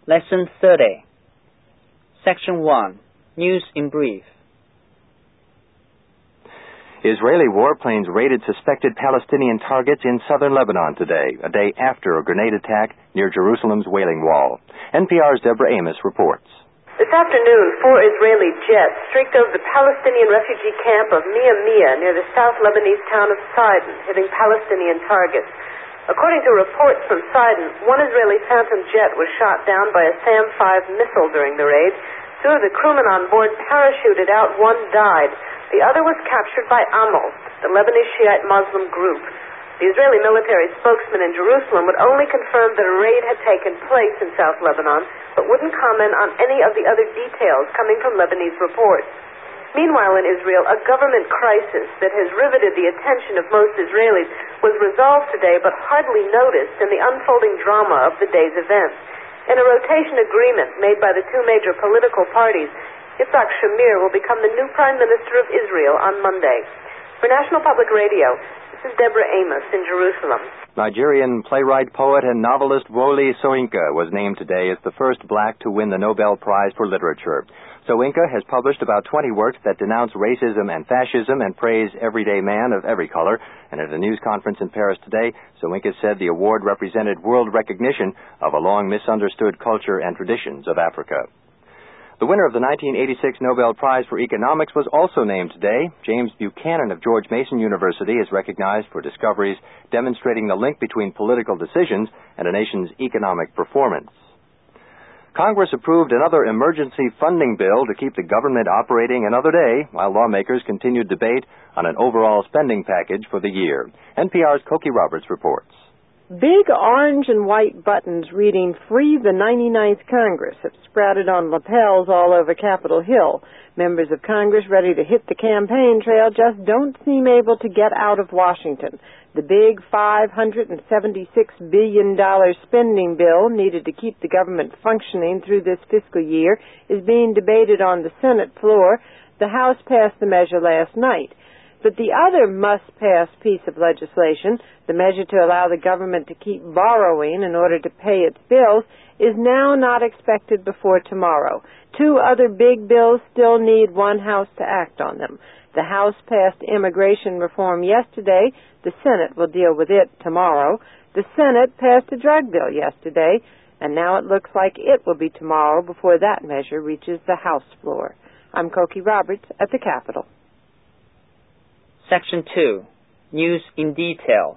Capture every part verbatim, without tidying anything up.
Lesson thirty. Section one. News in brief. Israeli warplanes raided suspected Palestinian targets in southern Lebanon today, a day after a grenade attack near Jerusalem's Wailing Wall. N P R's Deborah Amos reports. This afternoon, four Israeli jets streaked over the Palestinian refugee camp of Mia Mia near the South Lebanese town of Sidon, hitting Palestinian targets. According to reports from Sidon, one Israeli Phantom jet was shot down by a SAM five missile during the raid. Two of the crewmen on board parachuted out. One died. The other was captured by Amal, the Lebanese Shiite Muslim group. The Israeli military spokesman in Jerusalem would only confirm that a raid had taken place in South Lebanon, but wouldn't comment on any of the other details coming from Lebanese reports. Meanwhile, in Israel, a government crisis that has riveted the attention of most Israelis was resolved today but hardly noticed in the unfolding drama of the day's events. In a rotation agreement made by the two major political parties, Yitzhak Shamir will become the new Prime Minister of Israel on Monday. For National Public Radio, this is Deborah Amos in Jerusalem. Nigerian playwright, poet, and novelist Wole Soyinka was named today as the first black to win the Nobel Prize for Literature. Soyinka has published about twenty works that denounce racism and fascism and praise everyday man of every color. And at a news conference in Paris today, Soyinka said the award represented world recognition of a long misunderstood culture and traditions of Africa. The winner of the nineteen eighty-six Nobel Prize for Economics was also named today. James Buchanan of George Mason University is recognized for discoveries demonstrating the link between political decisions and a nation's economic performance. Congress approved another emergency funding bill to keep the government operating another day while lawmakers continued debate on an overall spending package for the year. N P R's Cokie Roberts reports. Big orange and white buttons reading Free the ninety-ninth Congress have sprouted on lapels all over Capitol Hill. Members of Congress ready to hit the campaign trail just don't seem able to get out of Washington. The big five hundred seventy-six billion dollars spending bill needed to keep the government functioning through this fiscal year is being debated on the Senate floor. The House passed the measure last night. But the other must-pass piece of legislation, the measure to allow the government to keep borrowing in order to pay its bills, is now not expected before tomorrow. Two other big bills still need one House to act on them. The House passed immigration reform yesterday. The Senate will deal with it tomorrow. The Senate passed a drug bill yesterday, and now it looks like it will be tomorrow before that measure reaches the House floor. I'm Cokie Roberts at the Capitol. Section two. News in detail.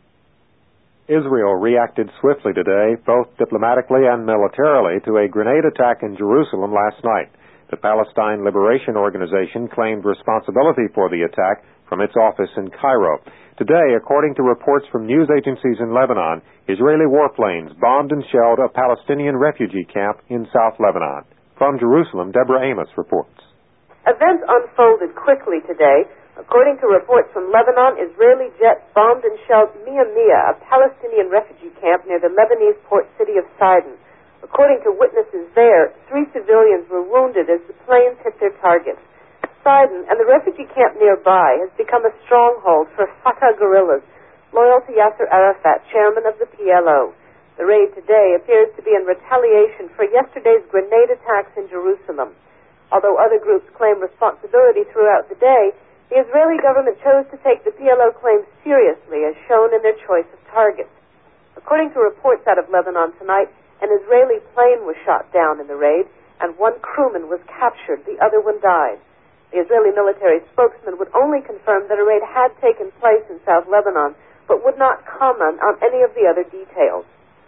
Israel reacted swiftly today, both diplomatically and militarily, to a grenade attack in Jerusalem last night. The Palestine Liberation Organization claimed responsibility for the attack from its office in Cairo. Today, according to reports from news agencies in Lebanon, Israeli warplanes bombed and shelled a Palestinian refugee camp in South Lebanon. From Jerusalem, Deborah Amos reports. Events unfolded quickly today. According to reports from Lebanon, Israeli jets bombed and shelled Mia Mia, a Palestinian refugee camp near the Lebanese port city of Sidon. According to witnesses there, three civilians were wounded as the planes hit their targets. Sidon and the refugee camp nearby has become a stronghold for Fatah guerrillas, loyal to Yasser Arafat, chairman of the P L O. The raid today appears to be in retaliation for yesterday's grenade attacks in Jerusalem. Although other groups claim responsibility throughout the day, the Israeli government chose to take the P L O claims seriously, as shown in their choice of targets. According to reports out of Lebanon tonight, an Israeli plane was shot down in the raid, and one crewman was captured. The other one died. The Israeli military spokesman would only confirm that a raid had taken place in South Lebanon, but would not comment on any of the other details.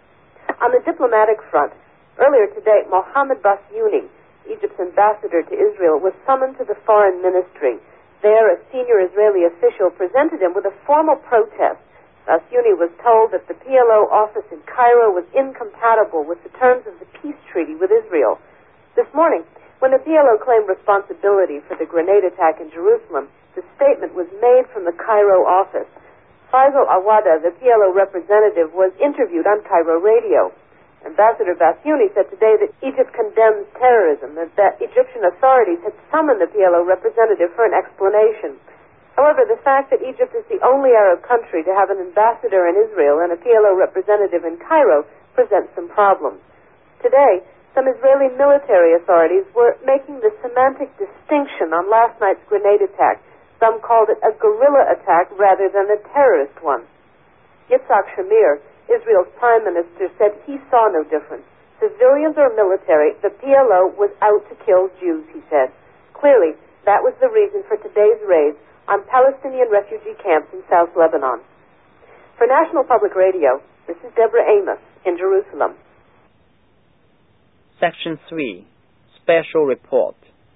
On the diplomatic front, earlier today, Mohammed Basyouni, Egypt's ambassador to Israel, was summoned to the foreign ministry. There, a senior Israeli official presented him with a formal protest. Basyouni was told that the P L O office in Cairo was incompatible with the terms of the peace treaty with Israel. This morning, when the P L O claimed responsibility for the grenade attack in Jerusalem, the statement was made from the Cairo office. Faisal Awada, the P L O representative, was interviewed on Cairo radio. Ambassador Basyouni said today that Egypt condemns terrorism and that Egyptian authorities had summoned the P L O representative for an explanation. However, the fact that Egypt is the only Arab country to have an ambassador in Israel and a P L O representative in Cairo presents some problems. Today, some Israeli military authorities were making the semantic distinction on last night's grenade attack. Some called it a guerrilla attack rather than a terrorist one. Yitzhak Shamir, Israel's prime minister, said he saw no difference. Civilians or military, the P L O was out to kill Jews, he said. Clearly, that was the reason for today's raid on Palestinian refugee camps in South Lebanon. For National Public Radio, this is Deborah Amos in Jerusalem. Section three, Special Report.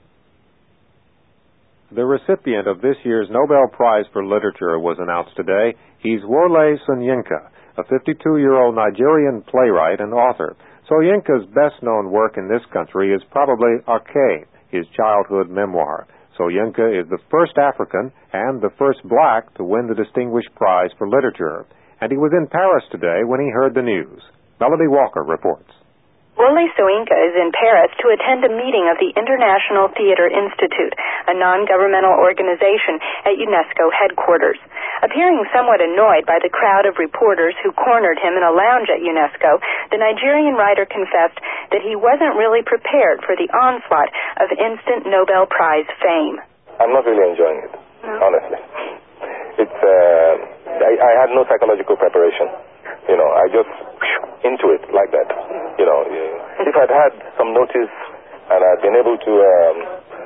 The recipient of this year's Nobel Prize for Literature was announced today. He's Wole Soyinka, a fifty-two-year-old Nigerian playwright and author. Soyinka's best-known work in this country is probably Arcade, his childhood memoir. Soyinka is the first African and the first black to win the Distinguished Prize for Literature. And he was in Paris today when he heard the news. Melody Walker reports. Wole Soyinka is in Paris to attend a meeting of the International Theater Institute, a non-governmental organization at UNESCO headquarters. Appearing somewhat annoyed by the crowd of reporters who cornered him in a lounge at UNESCO, the Nigerian writer confessed that he wasn't really prepared for the onslaught of instant Nobel Prize fame. I'm not really enjoying it, no. honestly. It's, uh, I, I had no psychological preparation. You know, I just into it like that. You know, if I'd had some notice and I'd been able to, um,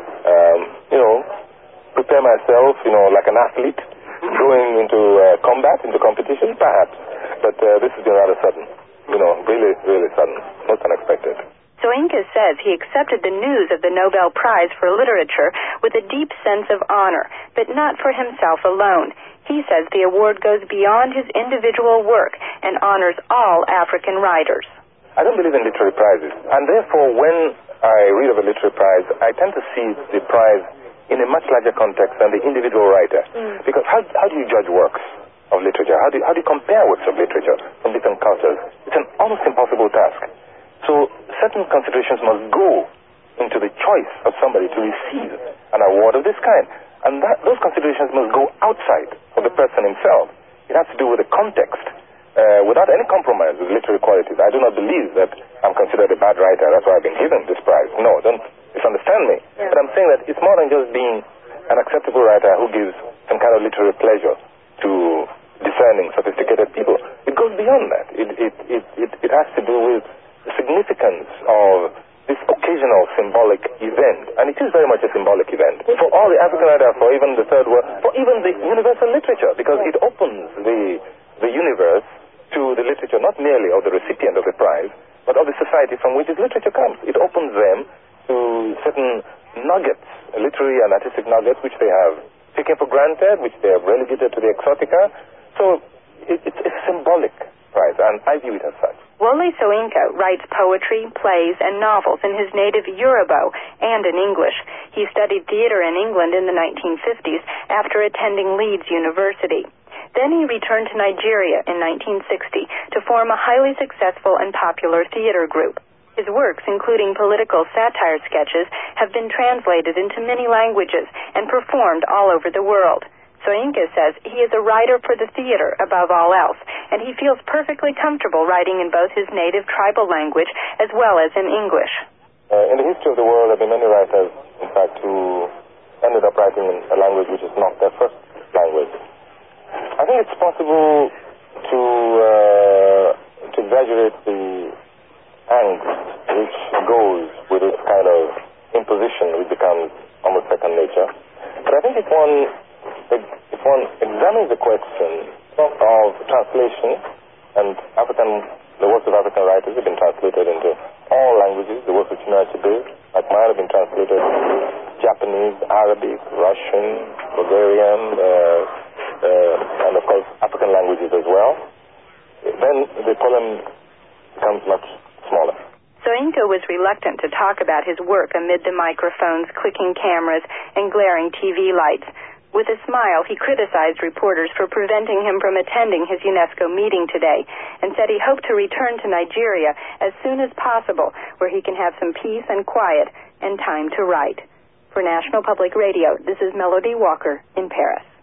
um, you know, prepare myself, you know, like an athlete going into uh, combat, into competition, perhaps. But uh, this has been rather sudden. You know, really, really sudden. Most unexpected. Soyinka says he accepted the news of the Nobel Prize for Literature with a deep sense of honor, but not for himself alone. He says the award goes beyond his individual work and honors all African writers. I don't believe in literary prizes, and therefore when I read of a literary prize, I tend to see the prize in a much larger context than the individual writer. Mm. Because how, how do you judge works of literature? How do you, how do you compare works of literature from different cultures? It's an almost impossible task. So certain considerations must go into the choice of somebody to receive an award of this kind. And that, those considerations must go outside of the person himself. It has to do with the context, uh, without any compromise with literary qualities. I do not believe that I'm considered a bad writer. That's why I've been given this prize. No, don't misunderstand me. Yeah. But I'm saying that it's more than just being an acceptable writer who gives some kind of literary pleasure to discerning, sophisticated people. It goes beyond that. It, it, it, it, it has to do with the significance of this occasional symbolic event, and it is very much a symbolic event for all the African writers, for even the third world, for even the universal literature, because it opens the the universe to the literature not merely of the recipient of the prize, but of the society from which his literature comes. It opens them to certain nuggets, literary and artistic nuggets, which they have taken for granted, which they have relegated to the exotica. So it, it's a symbolic prize, and I view it as such. Wole Soyinka writes poetry, plays, and novels in his native Yoruba and in English. He studied theater in England in the nineteen fifties after attending Leeds University. Then he returned to Nigeria in nineteen sixty to form a highly successful and popular theater group. His works, including political satire sketches, have been translated into many languages and performed all over the world. Soyinka says he is a writer for the theater above all else, and he feels perfectly comfortable writing in both his native tribal language as well as in English. Uh, in the history of the world, there have been many writers, in fact, who ended up writing in a language which is not their first language. I think it's possible to, uh, to exaggerate the angst which goes with this kind of imposition, which becomes almost second nature. But I think if one If one examines the question of translation, and African, the works of African writers have been translated into all languages. The works of Chinua Achebe, like mine, have been translated into Japanese, Arabic, Russian, Bulgarian, uh, uh, and of course African languages as well. Then the problem becomes much smaller. Soyinka was reluctant to talk about his work amid the microphones, clicking cameras, and glaring T V lights. With a smile, he criticized reporters for preventing him from attending his UNESCO meeting today and said he hoped to return to Nigeria as soon as possible, where he can have some peace and quiet and time to write. For National Public Radio, this is Melody Walker in Paris.